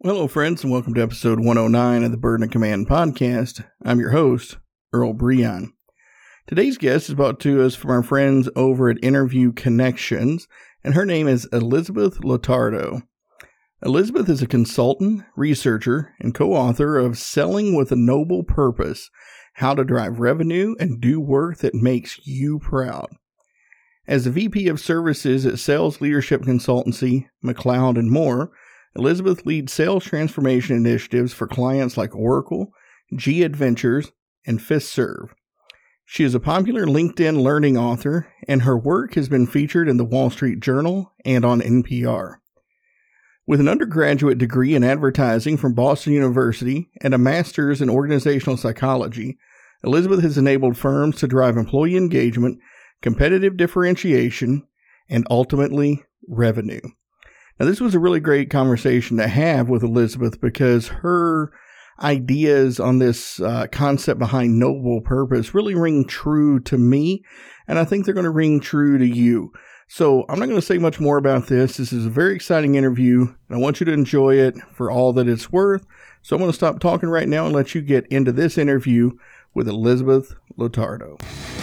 Well, hello, friends, and welcome to episode 109 of the Burden of Command podcast. I'm your host, Earl Breon. Today's guest is brought to us from our friends over at Interview Connections, and her name is Elizabeth Lotardo. Elizabeth is a consultant, researcher, and co-author of Selling with a Noble Purpose, How to Drive Revenue and Do Work That Makes You Proud. As the VP of Services at Sales Leadership Consultancy, McLeod & Moore, Elizabeth leads sales transformation initiatives for clients like Oracle, G Adventures, and FistServe. She is a popular LinkedIn learning author, and her work has been featured in the Wall Street Journal and on NPR. With an undergraduate degree in advertising from Boston University and a master's in organizational psychology, Elizabeth has enabled firms to drive employee engagement, competitive differentiation, and ultimately revenue. Now, this was a really great conversation to have with Elizabeth because her ideas on this concept behind noble purpose really ring true to me, and I think they're going to ring true to you. So I'm not going to say much more about this. This is a very exciting interview, and I want you to enjoy it for all that it's worth. So I'm going to stop talking right now and let you get into this interview with Elizabeth Lotardo.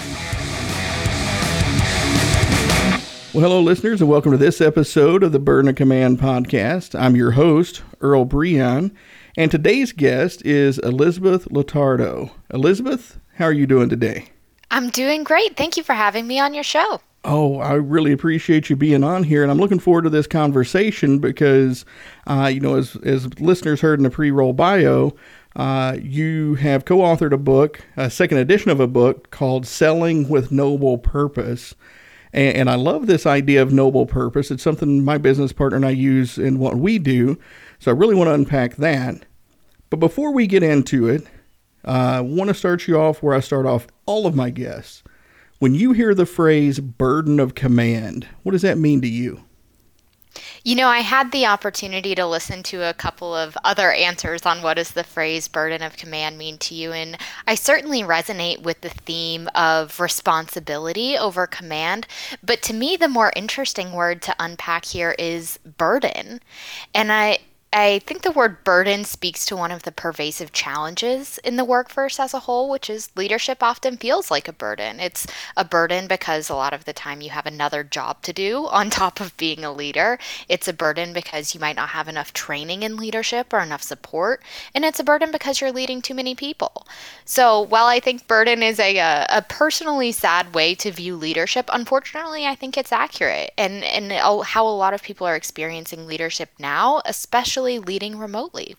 Well, hello, listeners, and welcome to this episode of the Burden of Command podcast. I'm your host, Earl Breon, and today's guest is Elizabeth Lotardo. Elizabeth, how are you doing today? I'm doing great. Thank you for having me on your show. Oh, I really appreciate you being on here, and I'm looking forward to this conversation because, as listeners heard in the pre-roll bio, you have co-authored a book, a second edition of a book called Selling with Noble Purpose. And I love this idea of noble purpose. It's something my business partner and I use in what we do. So I really want to unpack that. But before we get into it, I want to start you off where I start off all of my guests. When you hear the phrase burden of command, what does that mean to you? You know, I had the opportunity to listen to a couple of other answers on what does the phrase burden of command mean to you, and I certainly resonate with the theme of responsibility over command, but to me the more interesting word to unpack here is burden. And I think the word burden speaks to one of the pervasive challenges in the workforce as a whole, which is leadership often feels like a burden. It's a burden because a lot of the time you have another job to do on top of being a leader. It's a burden because you might not have enough training in leadership or enough support. And it's a burden because you're leading too many people. So while I think burden is a personally sad way to view leadership, unfortunately, I think it's accurate. And how a lot of people are experiencing leadership now, especially leading remotely.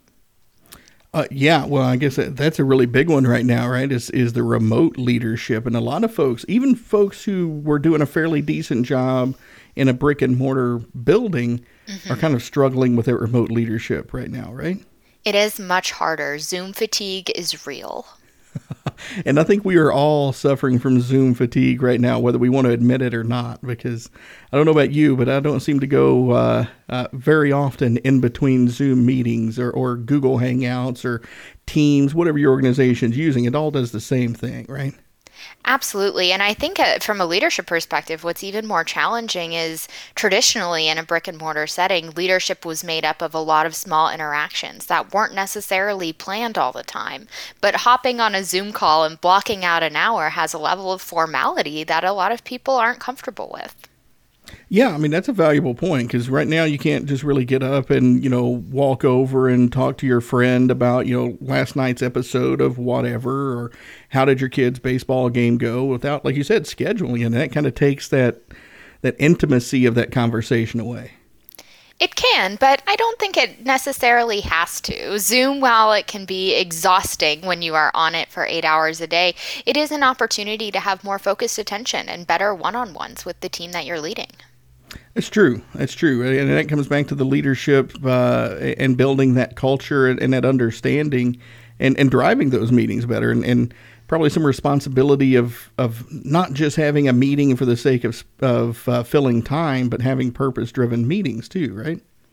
Well, I guess that's a really big one right now, right? Is the remote leadership. And a lot of folks, even folks who were doing a fairly decent job in a brick and mortar building, are kind of struggling with their remote leadership right now, right? It is much harder. Zoom fatigue is real. And I think we are all suffering from Zoom fatigue right now, whether we want to admit it or not, because I don't know about you, but I don't seem to go very often in between Zoom meetings or Google Hangouts or Teams, whatever your organization's using. It all does the same thing, right? Absolutely. And I think from a leadership perspective, what's even more challenging is traditionally in a brick and mortar setting, leadership was made up of a lot of small interactions that weren't necessarily planned all the time. But hopping on a Zoom call and blocking out an hour has a level of formality that a lot of people aren't comfortable with. Yeah, I mean, that's a valuable point because right now you can't just really get up and, walk over and talk to your friend about, last night's episode of whatever, or how did your kid's baseball game go without, like you said, scheduling. And that kind of takes that intimacy of that conversation away. It can, but I don't think it necessarily has to. Zoom, while it can be exhausting when you are on it for 8 hours a day, it is an opportunity to have more focused attention and better one-on-ones with the team that you're leading. It's true. It's true. And that comes back to the leadership and building that culture and that understanding and driving those meetings better and probably some responsibility of not just having a meeting for the sake of filling time, but having purpose-driven meetings too, right?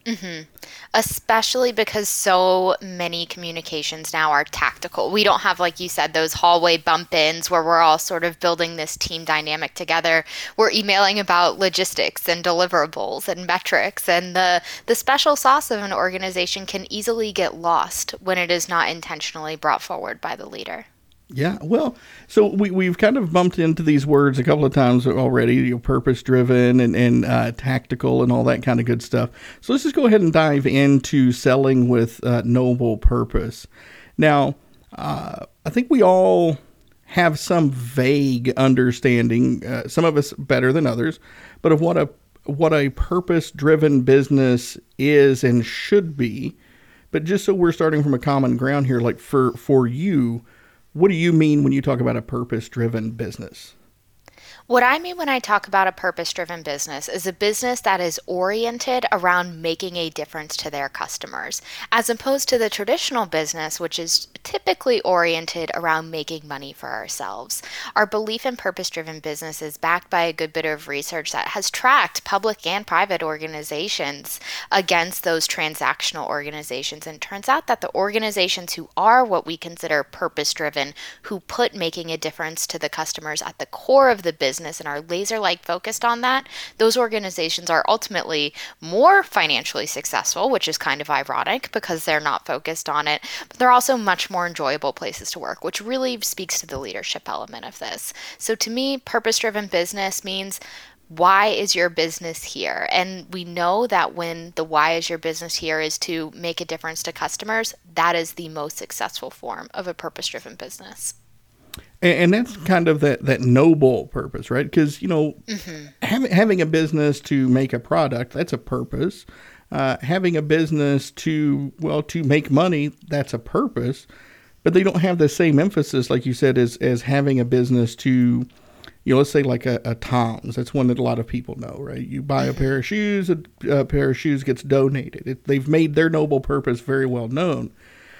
Especially because so many communications now are tactical. We don't have, like you said, those hallway bump ins where we're all sort of building this team dynamic together. We're emailing about logistics and deliverables and metrics, and the special sauce of an organization can easily get lost when it is not intentionally brought forward by the leader. Yeah, well, so we've kind of bumped into these words a couple of times already, purpose driven and tactical and all that kind of good stuff. So let's just go ahead and dive into selling with noble purpose. Now, I think we all have some vague understanding, some of us better than others, but of what a purpose driven business is and should be. But just so we're starting from a common ground here, like for you, what do you mean when you talk about a purpose-driven business? What I mean when I talk about a purpose driven business is a business that is oriented around making a difference to their customers, as opposed to the traditional business, which is typically oriented around making money for ourselves. Our belief in purpose driven business is backed by a good bit of research that has tracked public and private organizations against those transactional organizations. And it turns out that the organizations who are what we consider purpose driven, who put making a difference to the customers at the core of the business, and are laser-like focused on that, those organizations are ultimately more financially successful, which is kind of ironic because they're not focused on it, but they're also much more enjoyable places to work, which really speaks to the leadership element of this. So to me, purpose-driven business means, why is your business here? And we know that when the why is your business here is to make a difference to customers, that is the most successful form of a purpose-driven business. And that's kind of that noble purpose, right? Because, having a business to make a product, that's a purpose. Having a business to make money, that's a purpose. But they don't have the same emphasis, like you said, as having a business to, let's say like a Tom's. That's one that a lot of people know, right? You buy a pair of shoes, a pair of shoes gets donated. They've made their noble purpose very well known.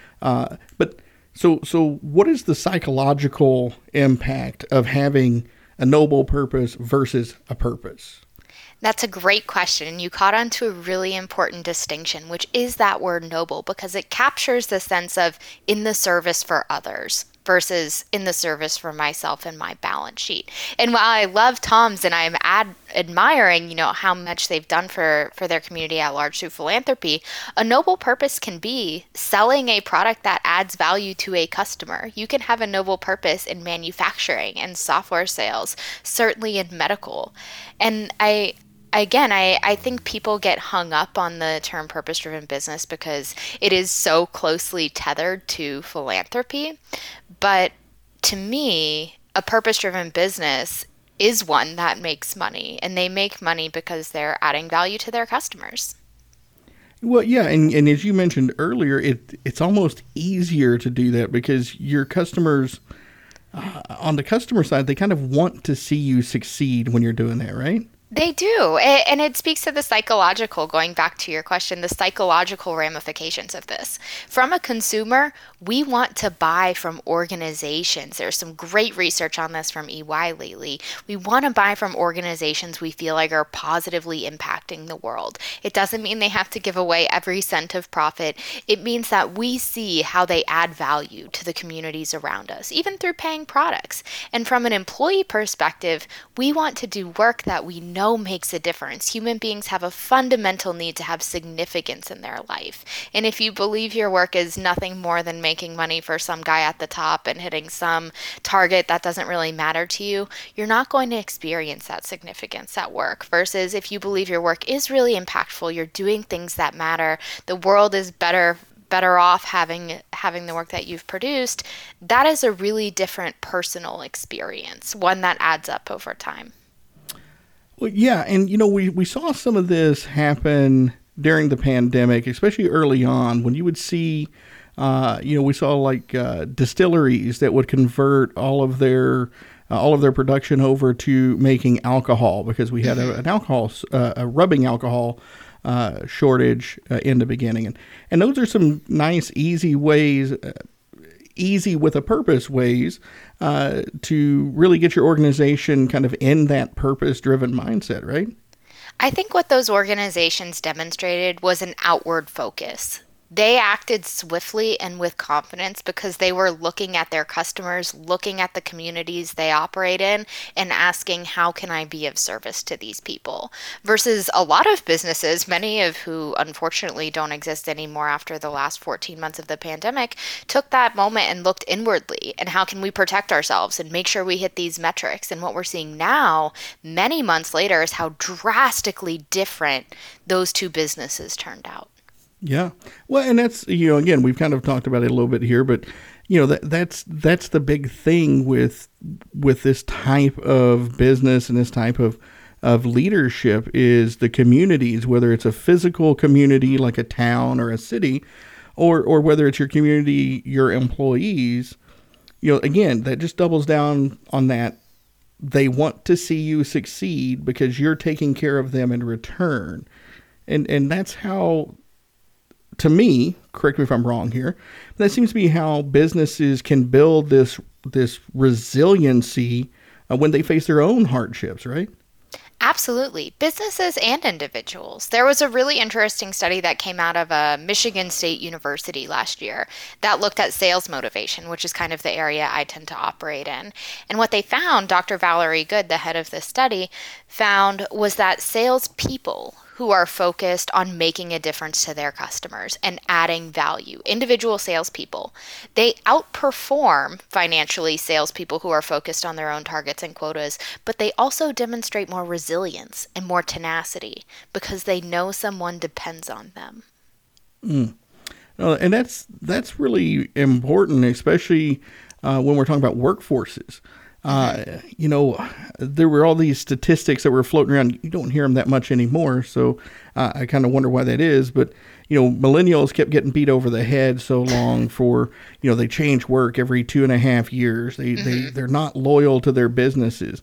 But So what is the psychological impact of having a noble purpose versus a purpose? That's a great question. And you caught on to a really important distinction, which is that word noble, because it captures the sense of in the service for others versus in the service for myself and my balance sheet. And while I love Tom's and I'm admiring, how much they've done for their community at large through philanthropy, a noble purpose can be selling a product that adds value to a customer. You can have a noble purpose in manufacturing and software sales, certainly in medical. And I think people get hung up on the term purpose-driven business because it is so closely tethered to philanthropy. But to me, a purpose-driven business is one that makes money, and they make money because they're adding value to their customers. Well, yeah, and as you mentioned earlier, it's almost easier to do that because your customers, on the customer side, they kind of want to see you succeed when you're doing that, right? They do. And it speaks to the psychological, going back to your question, the psychological ramifications of this. From a consumer, we want to buy from organizations. There's some great research on this from EY lately. We want to buy from organizations we feel like are positively impacting the world. It doesn't mean they have to give away every cent of profit. It means that we see how they add value to the communities around us, even through paying products. And from an employee perspective, we want to do work that we know makes a difference. Human beings have a fundamental need to have significance in their life. And if you believe your work is nothing more than making money for some guy at the top and hitting some target that doesn't really matter to you, you're not going to experience that significance at work. Versus if you believe your work is really impactful, you're doing things that matter, the world is better off having the work that you've produced, that is a really different personal experience, one that adds up over time. Well, yeah, and we saw some of this happen during the pandemic, especially early on when you would see, we saw like distilleries that would convert all of their production over to making alcohol because we had a rubbing alcohol shortage in the beginning, and those are some nice, easy ways. Easy with a purpose ways to really get your organization kind of in that purpose-driven mindset, right? I think what those organizations demonstrated was an outward focus. They acted swiftly and with confidence because they were looking at their customers, looking at the communities they operate in, and asking, how can I be of service to these people? Versus a lot of businesses, many of who unfortunately don't exist anymore after the last 14 months of the pandemic, took that moment and looked inwardly and how can we protect ourselves and make sure we hit these metrics. And what we're seeing now, many months later, is how drastically different those two businesses turned out. Yeah. Well, and that's, again, we've kind of talked about it a little bit here, but that's the big thing with this type of business and this type of leadership is the communities, whether it's a physical community like a town or a city, or whether it's your community, your employees, again, that just doubles down on that. They want to see you succeed because you're taking care of them in return. And that's how, to me, correct me if I'm wrong here, but that seems to be how businesses can build this resiliency when they face their own hardships, right? Absolutely. Businesses and individuals. There was a really interesting study that came out of Michigan State University last year that looked at sales motivation, which is kind of the area I tend to operate in. And what they found, Dr. Valerie Good, the head of the study, found was that salespeople who are focused on making a difference to their customers and adding value, individual salespeople, they outperform financially salespeople who are focused on their own targets and quotas, but they also demonstrate more resilience and more tenacity because they know someone depends on them. And that's really important, especially when we're talking about workforces. There were all these statistics that were floating around. You don't hear them that much anymore. So I kind of wonder why that is. But, millennials kept getting beat over the head so long for, they change work every 2.5 years. They're not loyal to their businesses.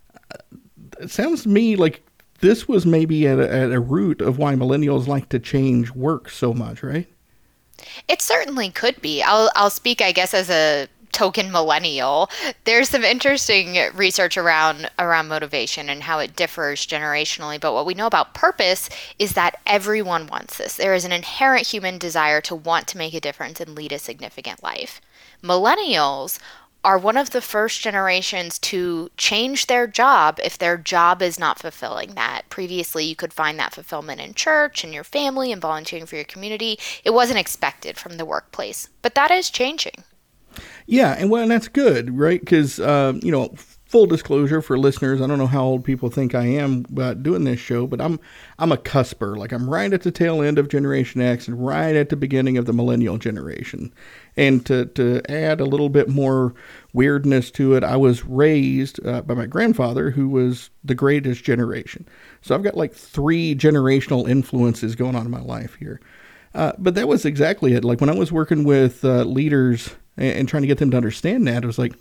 It sounds to me like this was maybe at a root of why millennials like to change work so much, right? It certainly could be. I'll speak, I guess, as a token millennial. There's some interesting research around motivation and how it differs generationally. But what we know about purpose is that everyone wants this. There is an inherent human desire to want to make a difference and lead a significant life. Millennials are one of the first generations to change their job if their job is not fulfilling that. Previously, you could find that fulfillment in church and your family and volunteering for your community. It wasn't expected from the workplace, but that is changing. Yeah, and that's good, right? Because, full disclosure for listeners, I don't know how old people think I am about doing this show, but I'm a cusper. Like, I'm right at the tail end of Generation X and right at the beginning of the millennial generation. And to add a little bit more weirdness to it, I was raised by my grandfather, who was the greatest generation. So I've got like 3 generational influences going on in my life here. But that was exactly it. Like, when I was working with leaders and trying to get them to understand that, it was like,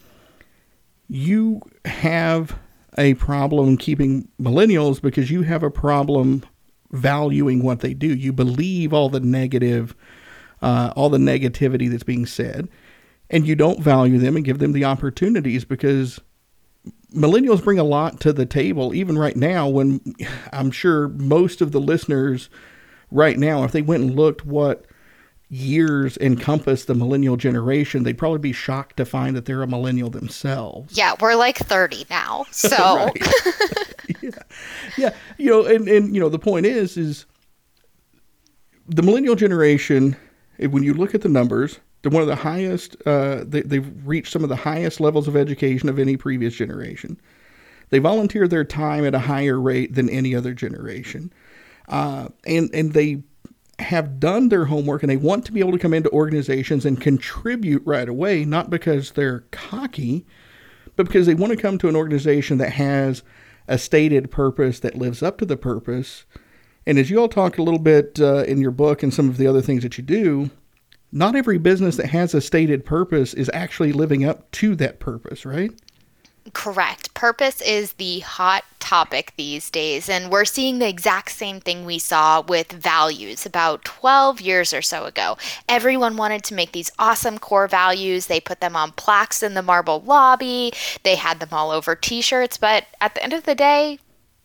you have a problem keeping millennials because you have a problem valuing what they do. You believe all the negativity that's being said, and you don't value them and give them the opportunities, because millennials bring a lot to the table, even right now, when I'm sure most of the listeners right now, if they went and looked what years encompass the millennial generation, they'd probably be shocked to find that they're a millennial themselves. Yeah, we're like 30 now, so. Yeah. And the point is the millennial generation, when you look at the numbers, they're one of the highest, they've reached some of the highest levels of education of any previous generation. They volunteer their time at a higher rate than any other generation. And they have done their homework, and they want to be able to come into organizations and contribute right away, not because they're cocky, but because they want to come to an organization that has a stated purpose that lives up to the purpose. And as you all talk a little bit in your book and some of the other things that you do, not every business that has a stated purpose is actually living up to that purpose, right? Correct. Purpose is the hot topic these days, and we're seeing the exact same thing we saw with values about 12 years or so ago. Everyone wanted to make these awesome core values. They put them on plaques in the marble lobby. They had them all over t-shirts, but at the end of the day,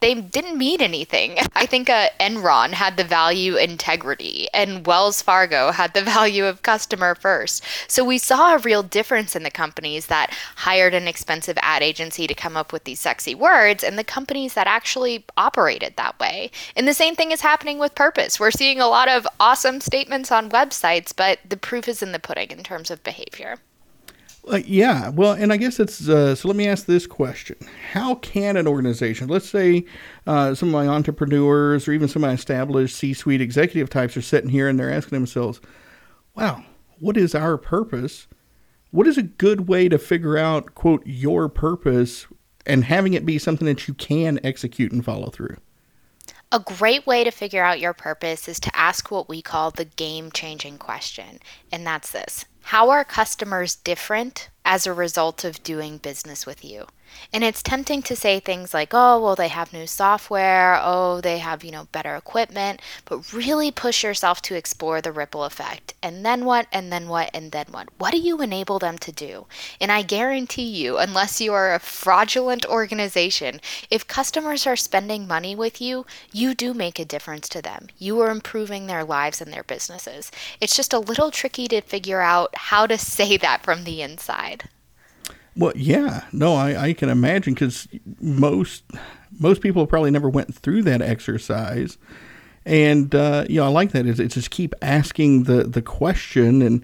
they didn't mean anything. I think Enron had the value integrity and Wells Fargo had the value of customer first. So we saw a real difference in the companies that hired an expensive ad agency to come up with these sexy words and the companies that actually operated that way. And the same thing is happening with purpose. We're seeing a lot of awesome statements on websites, but the proof is in the pudding in terms of behavior. Yeah, well, and I guess it's, so let me ask this question. How can an organization, let's say some of my entrepreneurs or even some of my established C-suite executive types are sitting here and they're asking themselves, wow, what is our purpose? What is a good way to figure out, quote, your purpose and having it be something that you can execute and follow through? A great way to figure out your purpose is to ask what we call the game-changing question, and that's this. How are customers different as a result of doing business with you? And it's tempting to say things like, oh, well, they have new software, oh, they have, better equipment, but really push yourself to explore the ripple effect. And then what, and then what, and then what? What do you enable them to do? And I guarantee you, unless you are a fraudulent organization, if customers are spending money with you, you do make a difference to them. You are improving their lives and their businesses. It's just a little tricky to figure out how to say that from the inside. Well, yeah, no, I can imagine because most people probably never went through that exercise, and I like that. It's just keep asking the question, and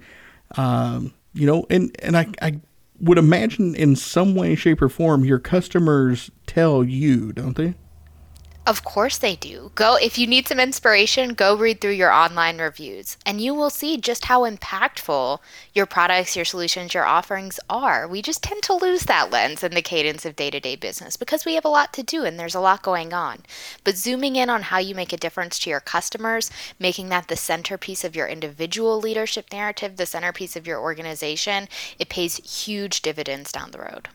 and I would imagine in some way, shape, or form, your customers tell you, don't they? Of course they do. If you need some inspiration, go read through your online reviews and you will see just how impactful your products, your solutions, your offerings are. We just tend to lose that lens in the cadence of day-to-day business because we have a lot to do and there's a lot going on. But zooming in on how you make a difference to your customers, making that the centerpiece of your individual leadership narrative, the centerpiece of your organization, it pays huge dividends down the road.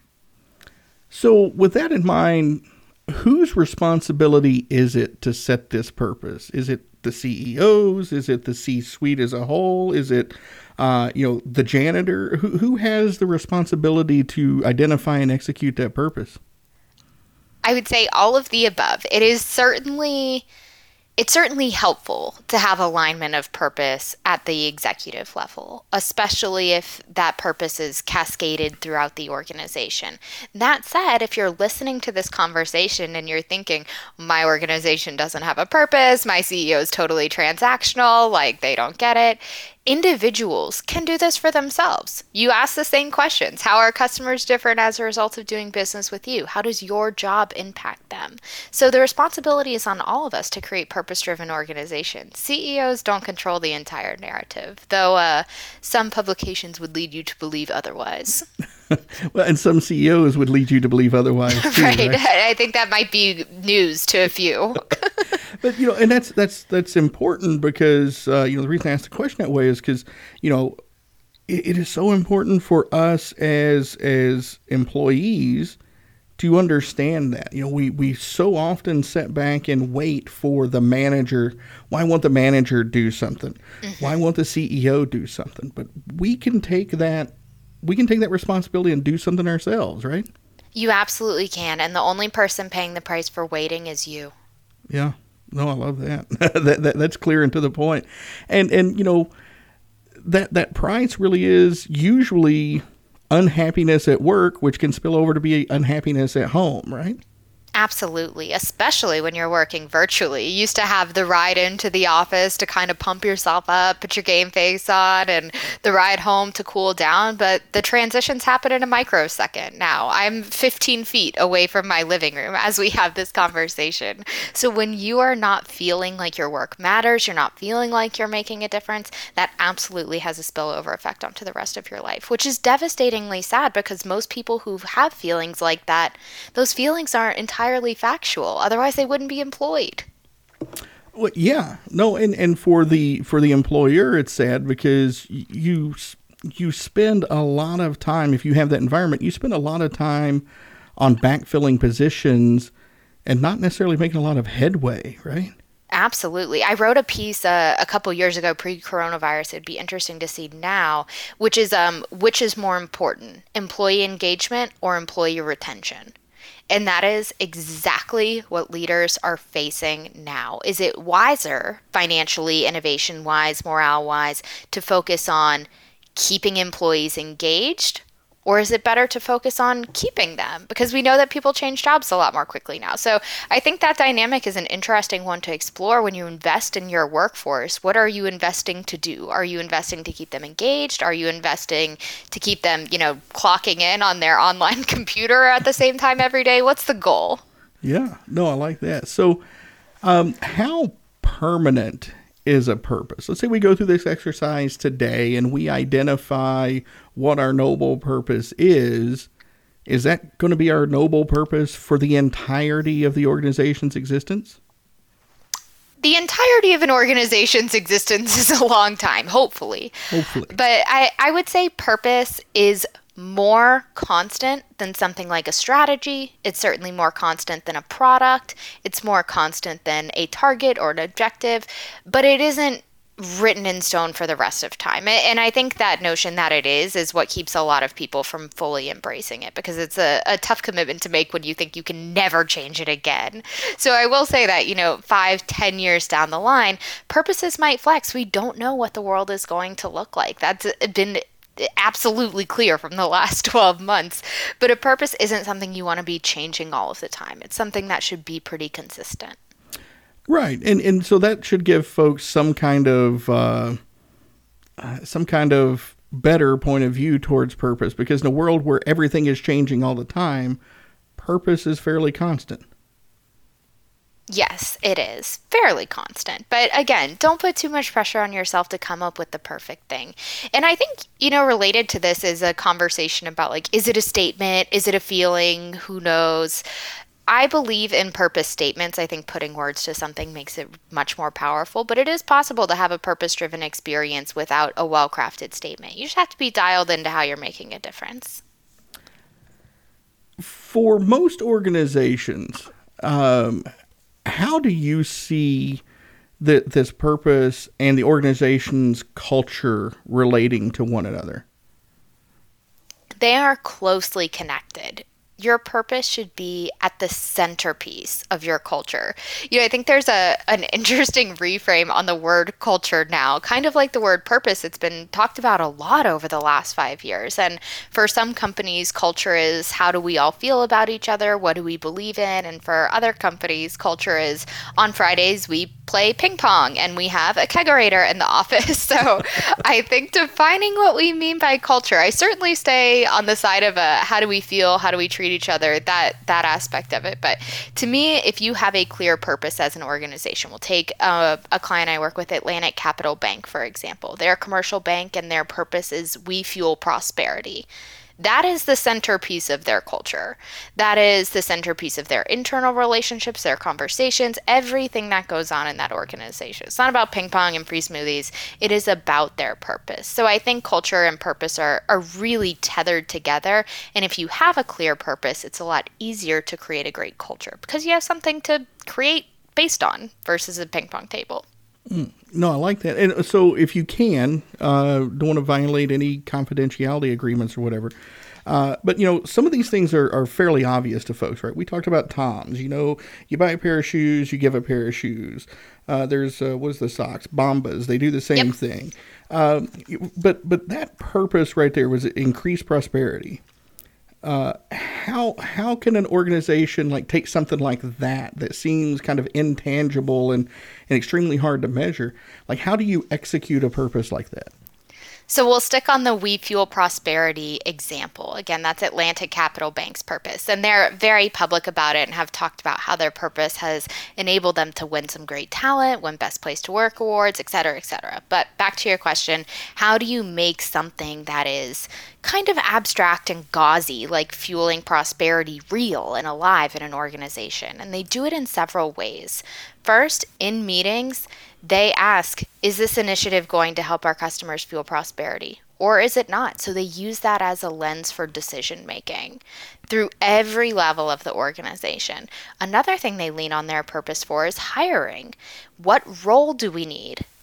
So with that in mind, whose responsibility is it to set this purpose? Is it the CEOs? Is it the C-suite as a whole? Is it, the janitor? Who has the responsibility to identify and execute that purpose? I would say all of the above. It's certainly helpful to have alignment of purpose at the executive level, especially if that purpose is cascaded throughout the organization. That said, if you're listening to this conversation and you're thinking, my organization doesn't have a purpose, my CEO is totally transactional, like they don't get it, individuals can do this for themselves. You ask the same questions. How are customers different as a result of doing business with you? How does your job impact them? So the responsibility is on all of us to create purpose-driven organizations. CEOs don't control the entire narrative, though some publications would lead you to believe otherwise. Well, and some CEOs would lead you to believe otherwise too, right. I think that might be news to a few. But and that's important because the reason I asked the question that way is because it is so important for us as employees to understand that. We so often sit back and wait for the manager. Why won't the manager do something? Mm-hmm. Why won't the CEO do something? But we can take that responsibility and do something ourselves, right? You absolutely can, and the only person paying the price for waiting is you. Yeah. No, I love that. That's clear and to the point. And that price really is usually unhappiness at work, which can spill over to be unhappiness at home, right? Absolutely, especially when you're working virtually. You used to have the ride into the office to kind of pump yourself up, put your game face on, and the ride home to cool down, but the transitions happen in a microsecond now. I'm 15 feet away from my living room as we have this conversation. So when you are not feeling like your work matters, you're not feeling like you're making a difference, that absolutely has a spillover effect onto the rest of your life, which is devastatingly sad because most people who have feelings like that, those feelings aren't entirely factual. Otherwise, they wouldn't be employed. Well, yeah, no, and for the employer, it's sad because you spend a lot of time, if you have that environment, you spend a lot of time on backfilling positions and not necessarily making a lot of headway, right? Absolutely. I wrote a piece a couple years ago, pre-coronavirus. It'd be interesting to see now, which is more important, employee engagement or employee retention? And that is exactly what leaders are facing now. Is it wiser, financially, innovation wise, morale wise, to focus on keeping employees engaged? Or is it better to focus on keeping them? Because we know that people change jobs a lot more quickly now. So I think that dynamic is an interesting one to explore when you invest in your workforce. What are you investing to do? Are you investing to keep them engaged? Are you investing to keep them, clocking in on their online computer at the same time every day? What's the goal? Yeah, no, I like that. So how permanent is a purpose? Let's say we go through this exercise today and we identify what our noble purpose is. Is that going to be our noble purpose for the entirety of the organization's existence? The entirety of an organization's existence is a long time, hopefully. But I would say purpose is more constant than something like a strategy. It's certainly more constant than a product. It's more constant than a target or an objective, but it isn't written in stone for the rest of time. And I think that notion that it is what keeps a lot of people from fully embracing it, because it's a tough commitment to make when you think you can never change it again. So I will say that, 5-10 years down the line, purposes might flex. We don't know what the world is going to look like. That's been absolutely clear from the last 12 months. But a purpose isn't something you want to be changing all of the time. It's something that should be pretty consistent. Right. And so that should give folks some kind of better point of view towards purpose, because in a world where everything is changing all the time, purpose is fairly constant. Yes, it is fairly constant. But again, don't put too much pressure on yourself to come up with the perfect thing. And I think, related to this is a conversation about is it a statement? Is it a feeling? Who knows? I believe in purpose statements. I think putting words to something makes it much more powerful, but it is possible to have a purpose-driven experience without a well-crafted statement. You just have to be dialed into how you're making a difference. For most organizations, how do you see this purpose and the organization's culture relating to one another? They are closely connected. Your purpose should be at the centerpiece of your culture. I think there's an interesting reframe on the word culture now, kind of like the word purpose. It's been talked about a lot over the last 5 years. And for some companies, culture is how do we all feel about each other? What do we believe in? And for other companies, culture is on Fridays, we play ping pong and we have a kegerator in the office. So I think defining what we mean by culture, I certainly stay on the side of how do we feel? How do we treat each other, that aspect of it. But to me, if you have a clear purpose as an organization, we'll take a client I work with, Atlantic Capital Bank, for example. They're a commercial bank and their purpose is we fuel prosperity. That is the centerpiece of their culture. That is the centerpiece of their internal relationships, their conversations, everything that goes on in that organization. It's not about ping pong and free smoothies. It is about their purpose. So I think culture and purpose are really tethered together. And if you have a clear purpose, it's a lot easier to create a great culture because you have something to create based on versus a ping pong table. No, I like that. And so if you can, don't want to violate any confidentiality agreements or whatever. But, some of these things are fairly obvious to folks, right? We talked about Toms. You buy a pair of shoes, you give a pair of shoes. There's, what is the socks? Bombas. They do the same thing. But that purpose right there was increased prosperity. How can an organization take something like that seems kind of intangible and extremely hard to measure? How do you execute a purpose like that? So we'll stick on the We Fuel Prosperity example. Again, that's Atlantic Capital Bank's purpose. And they're very public about it and have talked about how their purpose has enabled them to win some great talent, win Best Place to Work awards, et cetera, et cetera. But back to your question, how do you make something that is kind of abstract and gauzy, like fueling prosperity, real and alive in an organization? And they do it in several ways. First, in meetings, they ask, is this initiative going to help our customers fuel prosperity? Or is it not? So they use that as a lens for decision making through every level of the organization. Another thing they lean on their purpose for is hiring. What role do we need?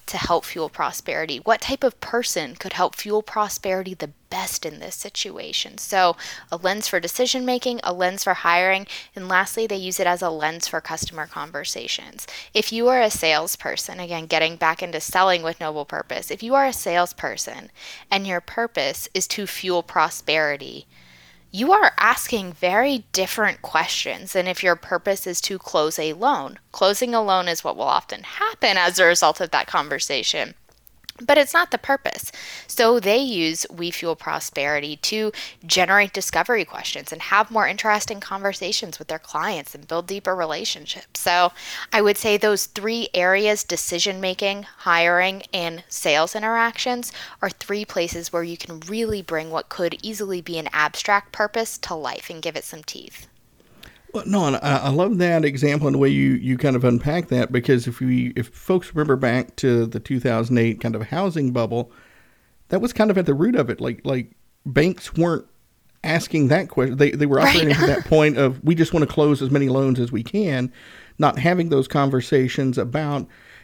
to help fuel prosperity? What type of person could help fuel prosperity the best in this situation? So a lens for decision making, a lens for hiring, and lastly, they use it as a lens for customer conversations. If you are a salesperson, again, getting back into selling with noble purpose, if you are a salesperson and your purpose is to fuel prosperity, you are asking very different questions than if your purpose is to close a loan. Closing a loan is what will often happen as a result of that conversation, but it's not the purpose. So they use We Fuel Prosperity to generate discovery questions and have more interesting conversations with their clients and build deeper relationships. So I would say those 3 areas, decision making, hiring, and sales interactions, are 3 places where you can really bring what could easily be an abstract purpose to life and give it some teeth. Well, no, and I love that example and the way you kind of unpack that, because if folks remember back to the 2008 kind of housing bubble, that was kind of at the root of it. Like banks weren't asking that question. They were operating to that point of, we just want to close as many loans as we can, not having those conversations about,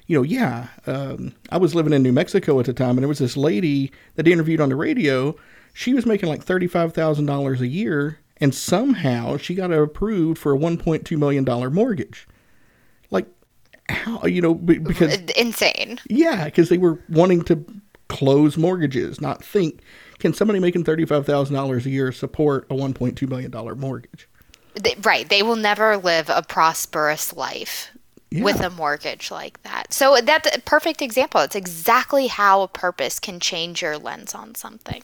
I was living in New Mexico at the time, and there was this lady that interviewed on the radio. She was making like $35,000 a year. And somehow she got approved for a $1.2 million mortgage. Like, how, because... Insane. Yeah, because they were wanting to close mortgages, not think, can somebody making $35,000 a year support a $1.2 million mortgage? Right. They will never live a prosperous life with a mortgage like that. So that's a perfect example. It's exactly how a purpose can change your lens on something.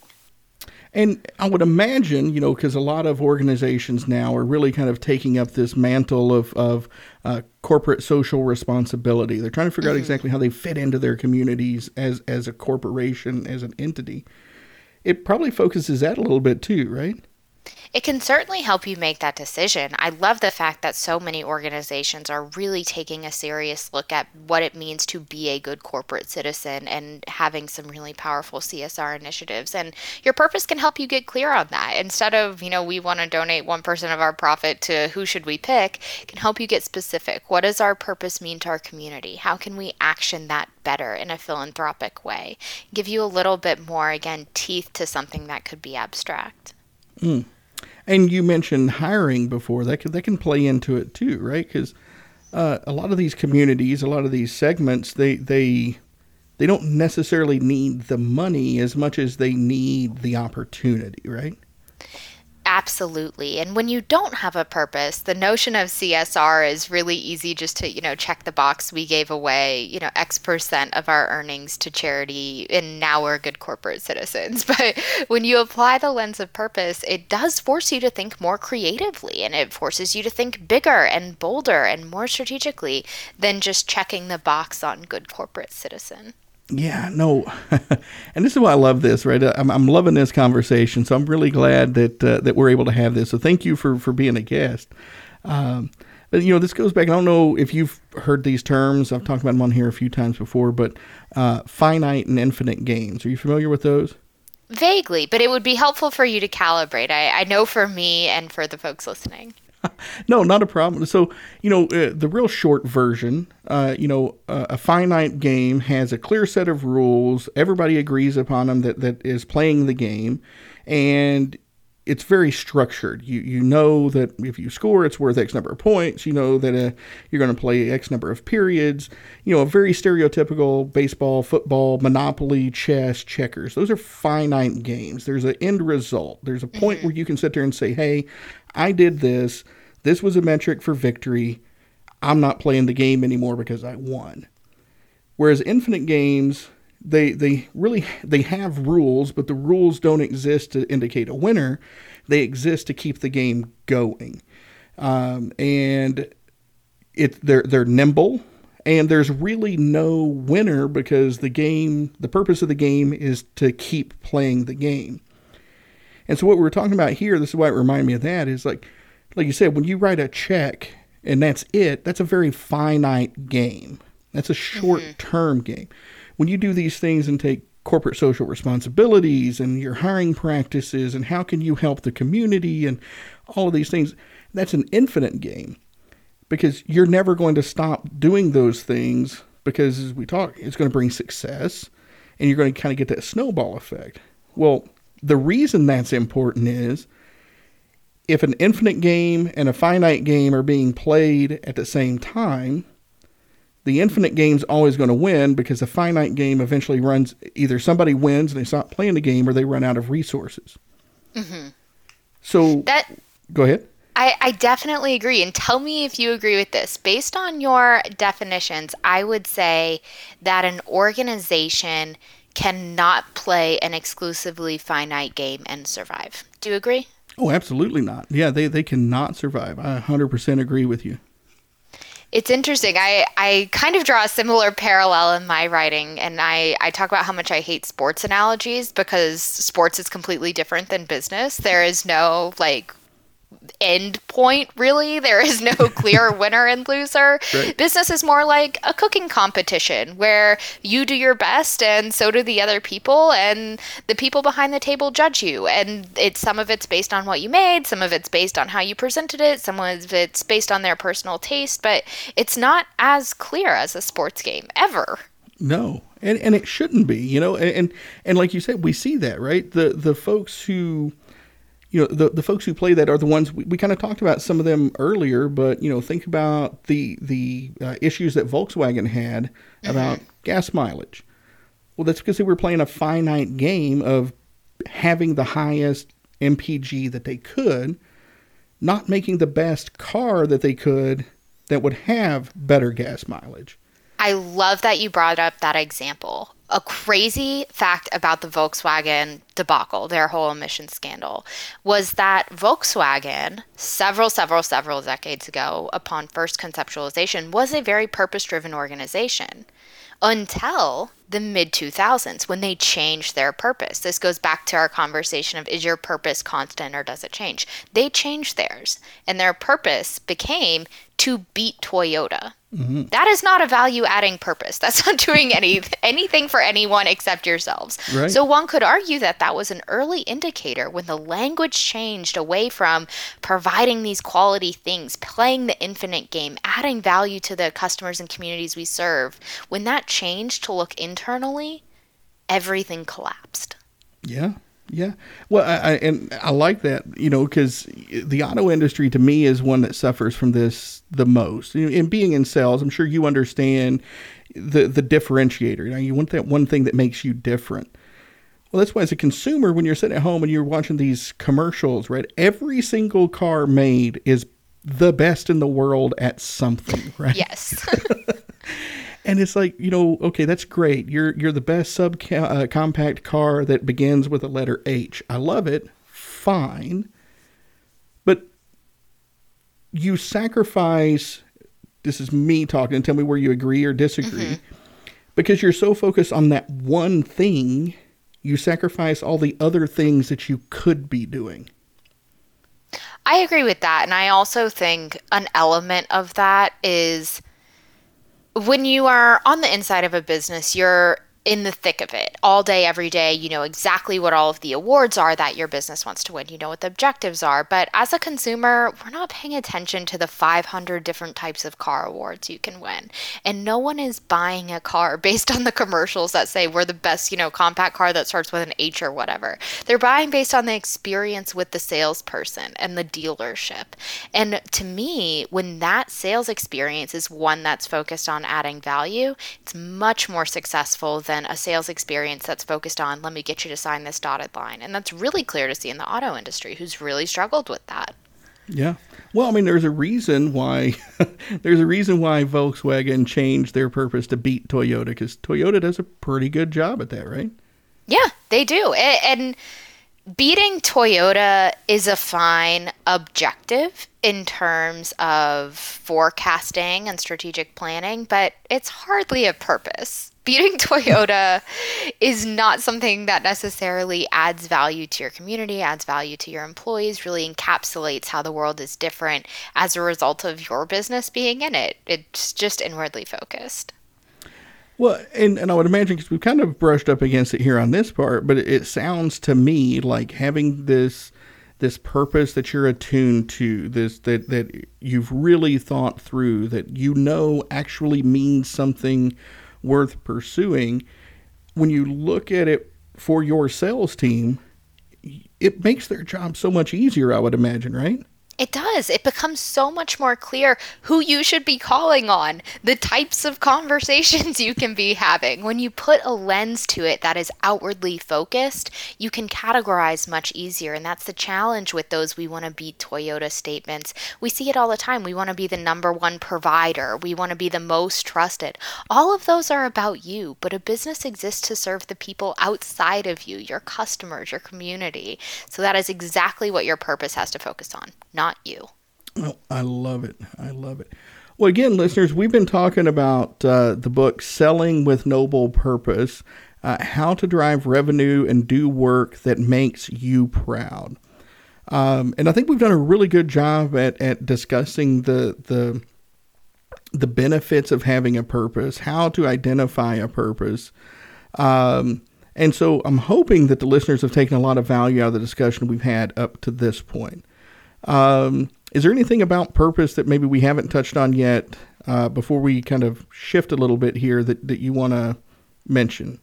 And I would imagine, because a lot of organizations now are really kind of taking up this mantle of corporate social responsibility. They're trying to figure out exactly how they fit into their communities as a corporation, as an entity. It probably focuses that a little bit too, right? It can certainly help you make that decision. I love the fact that so many organizations are really taking a serious look at what it means to be a good corporate citizen and having some really powerful CSR initiatives. And your purpose can help you get clear on that. Instead of, we want to donate 1% of our profit to who should we pick, it can help you get specific. What does our purpose mean to our community? How can we action that better in a philanthropic way? Give you a little bit more, again, teeth to something that could be abstract. Mm. And you mentioned hiring before. That can play into it too, right? Because a lot of these communities, a lot of these segments, they don't necessarily need the money as much as they need the opportunity, right? Absolutely. And when you don't have a purpose, the notion of CSR is really easy just to, check the box. We gave away, X% of our earnings to charity, and now we're good corporate citizens. But when you apply the lens of purpose, it does force you to think more creatively, and it forces you to think bigger and bolder and more strategically than just checking the box on good corporate citizen. Yeah, no, and this is why I love this, right? I'm loving this conversation, so I'm really glad that we're able to have this. So thank you for being a guest. But this goes back. I don't know if you've heard these terms. I've talked about them on here a few times before, but finite and infinite gains. Are you familiar with those? Vaguely, but it would be helpful for you to calibrate. I know for me and for the folks listening. No, not a problem. So, the real short version, a finite game has a clear set of rules. Everybody agrees upon them that is playing the game, and it's very structured. You know that if you score, it's worth X number of points. You know that you're going to play X number of periods. A very stereotypical baseball, football, Monopoly, chess, checkers. Those are finite games. There's an end result. There's a point where you can sit there and say, hey, I did this. This was a metric for victory. I'm not playing the game anymore because I won. Whereas infinite games, they have rules, but the rules don't exist to indicate a winner. They exist to keep the game going. And they're nimble, and there's really no winner because the purpose of the game is to keep playing the game. And so what we're talking about here, this is why it reminded me of that, is like you said, when you write a check and that's it, that's a very finite game. That's a short-term game. When you do these things and take corporate social responsibilities and your hiring practices and how can you help the community and all of these things, that's an infinite game because you're never going to stop doing those things because as we talk, it's going to bring success, and you're going to kind of get that snowball effect. Well, the reason that's important is if an infinite game and a finite game are being played at the same time, the infinite game's always going to win because the finite game eventually runs, either somebody wins and they stop playing the game or they run out of resources. Mm-hmm. So go ahead. I definitely agree. And tell me if you agree with this. Based on your definitions, I would say that an organization cannot play an exclusively finite game and survive. Do you agree? Oh, absolutely not. Yeah, they cannot survive. I 100% agree with you. It's interesting. I kind of draw a similar parallel in my writing, and I talk about how much I hate sports analogies because sports is completely different than business. There is no end point, really. There is no clear winner and loser. Right. Business is more like a cooking competition where you do your best and so do the other people, and the people behind the table judge you. And some of it's based on what you made, some of it's based on how you presented it, some of it's based on their personal taste, but it's not as clear as a sports game ever. No. And it shouldn't be, and like you said, we see that, right? The folks who the folks who play that are the ones we kind of talked about some of them earlier, but think about the issues that Volkswagen had about gas mileage. Well, that's because they were playing a finite game of having the highest MPG that they could, not making the best car that they could that would have better gas mileage. I love that you brought up that example. A crazy fact about the Volkswagen debacle, their whole emissions scandal, was that Volkswagen, several decades ago, upon first conceptualization, was a very purpose-driven organization until the mid-2000s when they changed their purpose. This goes back to our conversation of, is your purpose constant or does it change? They changed theirs, and their purpose became to beat Toyota. Mm-hmm. That is not a value-adding purpose. That's not doing anything for anyone except yourselves. Right. So one could argue that that was an early indicator when the language changed away from providing these quality things, playing the infinite game, adding value to the customers and communities we serve. When that changed to look internally, everything collapsed. Yeah. Yeah. Well, I like that, because the auto industry to me is one that suffers from this the most. In being in sales, I'm sure you understand the differentiator. You want that one thing that makes you different. Well, that's why as a consumer, when you're sitting at home and you're watching these commercials, right? Every single car made is the best in the world at something, right? Yes. And it's like, okay, that's great. You're the best compact car that begins with the letter H. I love it. Fine. But you sacrifice, this is me talking, and tell me where you agree or disagree. Mm-hmm. Because you're so focused on that one thing, you sacrifice all the other things that you could be doing. I agree with that. And I also think an element of that is, when you are on the inside of a business, you're in the thick of it all day, every day. You know exactly what all of the awards are that your business wants to win. You know what the objectives are. But as a consumer, we're not paying attention to the 500 different types of car awards you can win. And no one is buying a car based on the commercials that say we're the best, compact car that starts with an H or whatever. They're buying based on the experience with the salesperson and the dealership. And to me, when that sales experience is one that's focused on adding value, it's much more successful than a sales experience that's focused on, let me get you to sign this dotted line. And that's really clear to see in the auto industry, who's really struggled with that. Yeah. Well, I mean, there's a reason why Volkswagen changed their purpose to beat Toyota, because Toyota does a pretty good job at that, right? Yeah, they do. And beating Toyota is a fine objective in terms of forecasting and strategic planning, but it's hardly a purpose. Beating Toyota is not something that necessarily adds value to your community, adds value to your employees, really encapsulates how the world is different as a result of your business being in it. It's just inwardly focused. Well, and I would imagine, because we've kind of brushed up against it here on this part, but it sounds to me like having this purpose that you're attuned to, that you've really thought through, that actually means something worth pursuing. When you look at it for your sales team, it makes their job so much easier, I would imagine, right? It does. It becomes so much more clear who you should be calling on, the types of conversations you can be having. When you put a lens to it that is outwardly focused, you can categorize much easier. And that's the challenge with those "we want to beat Toyota" statements. We see it all the time. We want to be the number one provider. We want to be the most trusted. All of those are about you, but a business exists to serve the people outside of you, your customers, your community. So that is exactly what your purpose has to focus on, not you. Oh, I love it. I love it. Well, again, listeners, we've been talking about the book Selling with Noble Purpose, how to drive revenue and do work that makes you proud. And I think we've done a really good job at discussing the benefits of having a purpose, how to identify a purpose. And so I'm hoping that the listeners have taken a lot of value out of the discussion we've had up to this point. Is there anything about purpose that maybe we haven't touched on yet before we kind of shift a little bit here that you want to mention?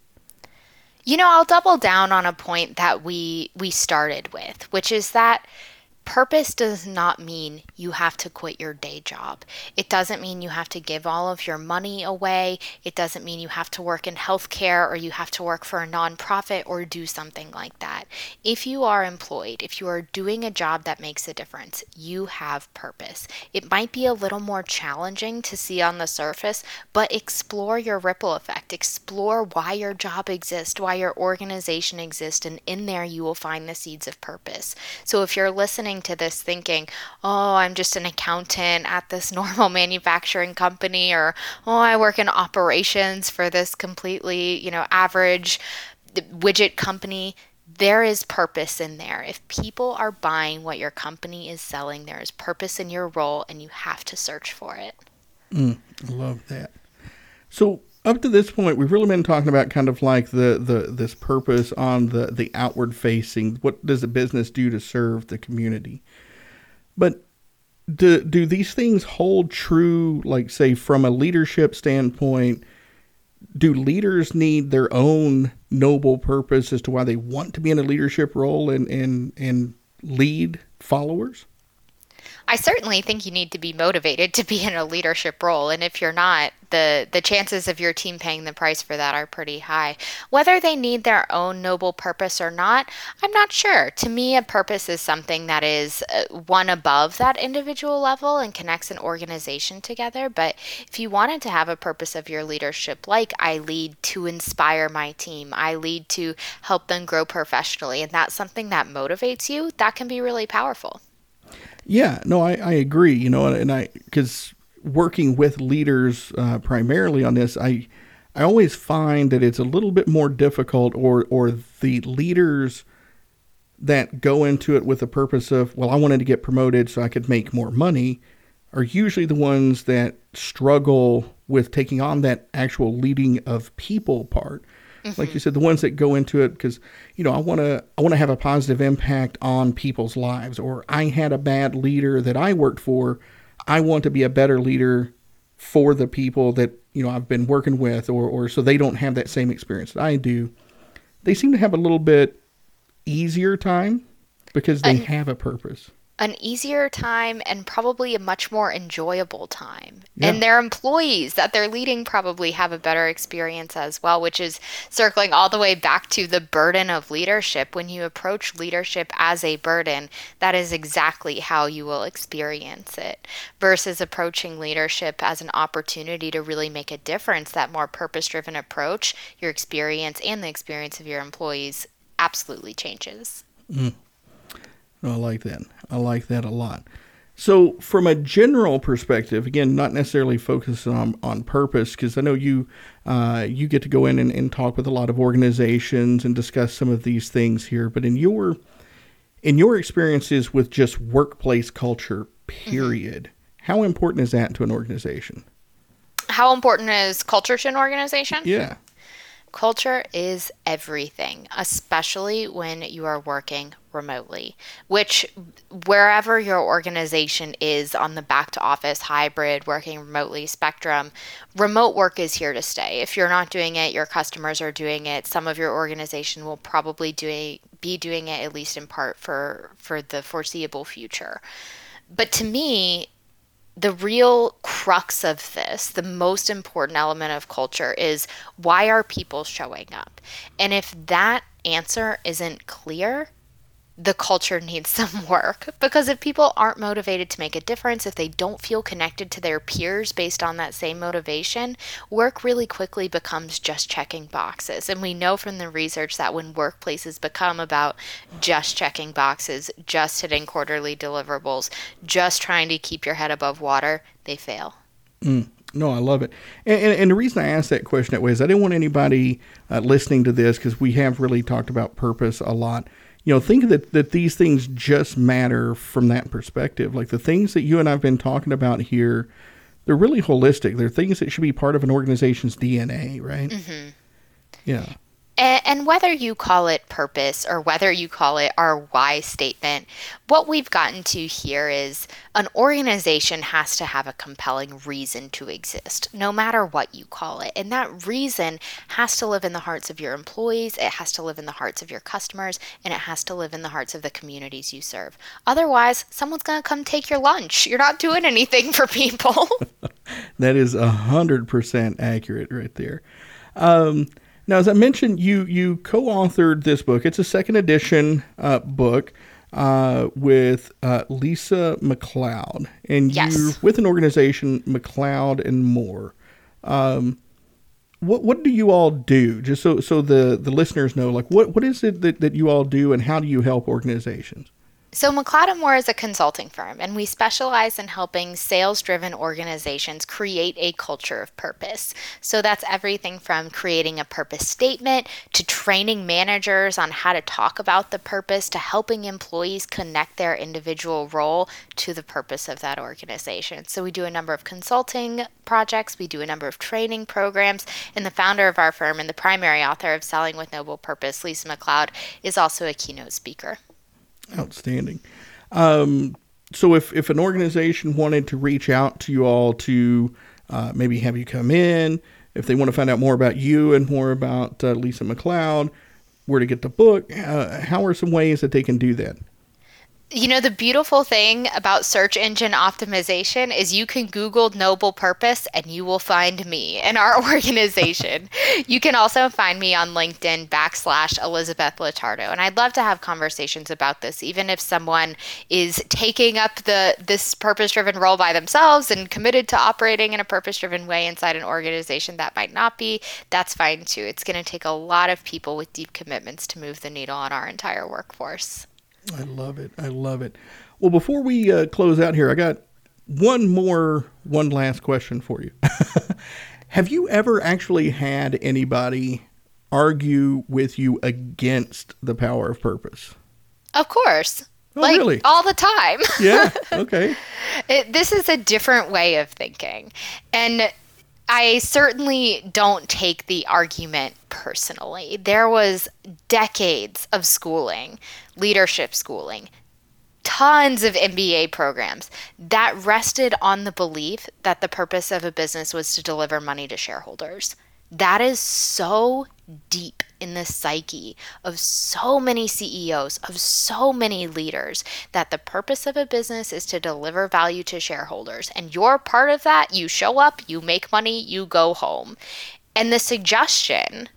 I'll double down on a point that we started with, which is that purpose does not mean you have to quit your day job. It doesn't mean you have to give all of your money away. It doesn't mean you have to work in healthcare or you have to work for a nonprofit or do something like that. If you are employed, if you are doing a job that makes a difference, you have purpose. It might be a little more challenging to see on the surface, but explore your ripple effect. Explore why your job exists, why your organization exists, and in there you will find the seeds of purpose. So if you're listening to this thinking, oh, I'm just an accountant at this normal manufacturing company, or, oh, I work in operations for this completely, average widget company, there is purpose in there. If people are buying what your company is selling, there is purpose in your role, and you have to search for it. I love that. So up to this point, we've really been talking about kind of like this purpose on the outward facing. What does a business do to serve the community? But do these things hold true, like say from a leadership standpoint? Do leaders need their own noble purpose as to why they want to be in a leadership role and lead followers? I certainly think you need to be motivated to be in a leadership role. And if you're not, the chances of your team paying the price for that are pretty high. Whether they need their own noble purpose or not, I'm not sure. To me, a purpose is something that is one above that individual level and connects an organization together. But if you wanted to have a purpose of your leadership, like I lead to inspire my team, I lead to help them grow professionally, and that's something that motivates you, that can be really powerful. Yeah, no, I agree, because working with leaders primarily on this, I always find that it's a little bit more difficult, or the leaders that go into it with the purpose of, well, I wanted to get promoted so I could make more money, are usually the ones that struggle with taking on that actual leading of people part. Like you said, the ones that go into it because, I want to have a positive impact on people's lives, or I had a bad leader that I worked for. I want to be a better leader for the people that, I've been working with, or so they don't have that same experience that I do. They seem to have a little bit easier time because they have a purpose. An easier time and probably a much more enjoyable time. Yeah. And their employees that they're leading probably have a better experience as well, which is circling all the way back to the burden of leadership. When you approach leadership as a burden, that is exactly how you will experience it, versus approaching leadership as an opportunity to really make a difference. That more purpose-driven approach, your experience and the experience of your employees absolutely changes. I like that. I like that a lot. So from a general perspective, again, not necessarily focusing on purpose, because I know you get to go in and talk with a lot of organizations and discuss some of these things here. But in your experiences with just workplace culture, period, how important is that to an organization? How important is culture to an organization? Yeah. Culture is everything, especially when you are working remotely, which wherever your organization is on the back to office, hybrid, working remotely spectrum, remote work is here to stay. If you're not doing it, your customers are doing it. Some of your organization will probably be doing it at least in part for the foreseeable future. But to me, the real crux of this, the most important element of culture is why are people showing up? And if that answer isn't clear, the culture needs some work because if people aren't motivated to make a difference, if they don't feel connected to their peers based on that same motivation, work really quickly becomes just checking boxes. And we know from the research that when workplaces become about just checking boxes, just hitting quarterly deliverables, just trying to keep your head above water, they fail. No, I love it. And the reason I asked that question that way is I didn't want anybody listening to this, because we have really talked about purpose a lot. Think that these things just matter from that perspective. Like the things that you and I've been talking about here, they're really holistic. They're things that should be part of an organization's DNA, right? Mm-hmm. Yeah. And whether you call it purpose or whether you call it our why statement, what we've gotten to here is an organization has to have a compelling reason to exist, no matter what you call it. And that reason has to live in the hearts of your employees, it has to live in the hearts of your customers, and it has to live in the hearts of the communities you serve. Otherwise, someone's going to come take your lunch. You're not doing anything for people. That is 100% accurate right there. Now, as I mentioned, you co-authored this book. It's a second edition book with Lisa McLeod, and Yes. you're with an organization, McLeod and More. What do you all do? Just so the listeners know, like what is it that you all do, and how do you help organizations? So McLeod & More is a consulting firm, and we specialize in helping sales-driven organizations create a culture of purpose. So that's everything from creating a purpose statement to training managers on how to talk about the purpose to helping employees connect their individual role to the purpose of that organization. So we do a number of consulting projects, we do a number of training programs, and the founder of our firm and the primary author of Selling with Noble Purpose, Lisa McLeod, is also a keynote speaker. Outstanding. So if an organization wanted to reach out to you all to maybe have you come in, if they want to find out more about you and more about Lisa McLeod, where to get the book, how are some ways that they can do that? The beautiful thing about search engine optimization is you can Google Noble Purpose and you will find me and our organization. You can also find me on LinkedIn /Elizabeth Latardo. And I'd love to have conversations about this, even if someone is taking up this purpose-driven role by themselves and committed to operating in a purpose-driven way inside an organization that might not be, that's fine too. It's going to take a lot of people with deep commitments to move the needle on our entire workforce. I love it. I love it. Well, before we close out here, I got one last question for you. Have you ever actually had anybody argue with you against the power of purpose? Of course. Oh, really? All the time. Yeah. Okay. This is a different way of thinking. And I certainly don't take the argument personally. There was decades of schooling, leadership schooling, tons of MBA programs that rested on the belief that the purpose of a business was to deliver money to shareholders. That is so deep in the psyche of so many CEOs, of so many leaders, that the purpose of a business is to deliver value to shareholders. And you're part of that. You show up, you make money, you go home. And the suggestion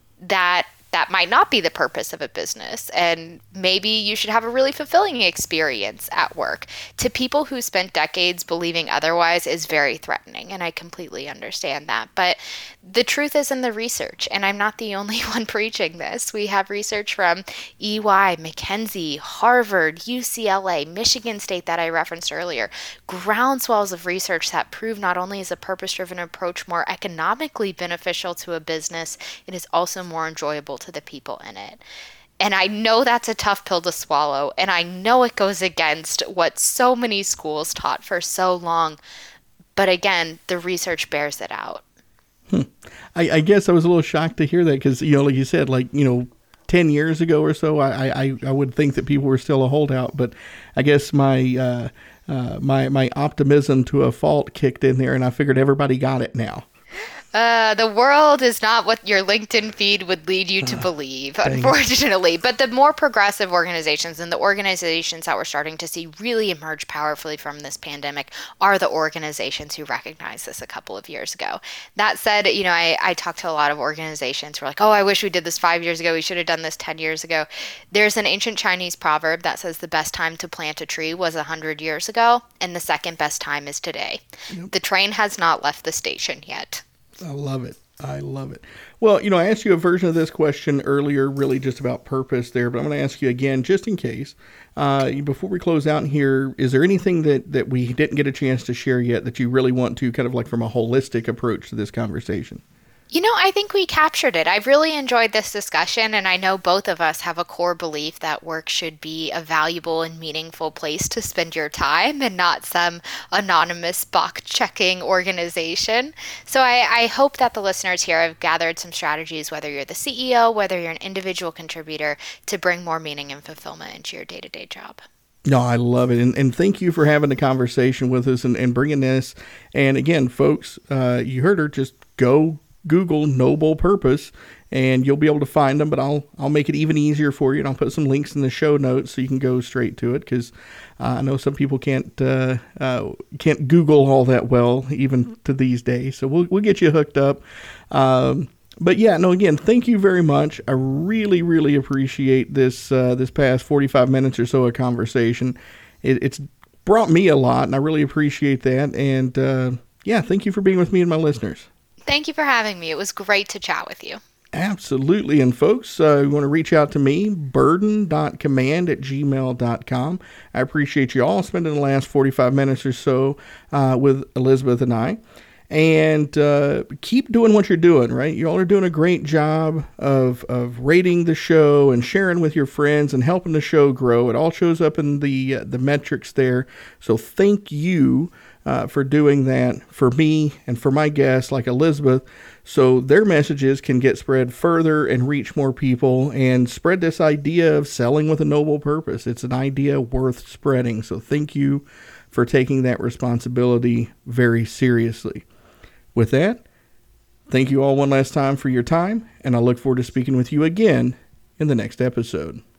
that might not be the purpose of a business, and maybe you should have a really fulfilling experience at work, to people who spent decades believing otherwise is very threatening, and I completely understand that. But the truth is in the research, and I'm not the only one preaching this. We have research from EY, McKinsey, Harvard, UCLA, Michigan State that I referenced earlier, groundswells of research that prove not only is a purpose-driven approach more economically beneficial to a business, it is also more enjoyable to the people in it. And I know that's a tough pill to swallow, and I know it goes against what so many schools taught for so long. But again, the research bears it out. I guess I was a little shocked to hear that because, like you said, 10 years ago or so, I would think that people were still a holdout. But I guess my optimism to a fault kicked in there, and I figured everybody got it now. The world is not what your LinkedIn feed would lead you to believe, unfortunately. But the more progressive organizations and the organizations that we're starting to see really emerge powerfully from this pandemic are the organizations who recognized this a couple of years ago. That said, I talked to a lot of organizations who are like, oh, I wish we did this 5 years ago. We should have done this 10 years ago. There's an ancient Chinese proverb that says the best time to plant a tree was 100 years ago, and the second best time is today. Yep. The train has not left the station yet. I love it. I love it. Well, I asked you a version of this question earlier, really just about purpose there, but I'm going to ask you again, just in case. Before we close out here, is there anything that we didn't get a chance to share yet that you really want to kind of like from a holistic approach to this conversation? I think we captured it. I've really enjoyed this discussion, and I know both of us have a core belief that work should be a valuable and meaningful place to spend your time and not some anonymous box-checking organization. So I hope that the listeners here have gathered some strategies, whether you're the CEO, whether you're an individual contributor, to bring more meaning and fulfillment into your day-to-day job. No, I love it. And thank you for having the conversation with us and bringing this. And again, folks, you heard her, just go Google Noble Purpose and you'll be able to find them, but I'll make it even easier for you, and I'll put some links in the show notes so you can go straight to it, because I know some people can't Google all that well even to these days, so we'll get you hooked up. But yeah, no, again, thank you very much. I really, really appreciate this past 45 minutes or so of conversation. It's brought me a lot, and I really appreciate that. And yeah, thank you for being with me and my listeners. Thank you for having me. It was great to chat with you. Absolutely. And folks, you want to reach out to me, burden.command@gmail.com. I appreciate you all spending the last 45 minutes or so with Elizabeth and I. And keep doing what you're doing, right? You all are doing a great job of rating the show and sharing with your friends and helping the show grow. It all shows up in the metrics there. So thank you for doing that for me and for my guests like Elizabeth, so their messages can get spread further and reach more people and spread this idea of selling with a noble purpose. It's an idea worth spreading. So thank you for taking that responsibility very seriously. With that, thank you all one last time for your time, and I look forward to speaking with you again in the next episode.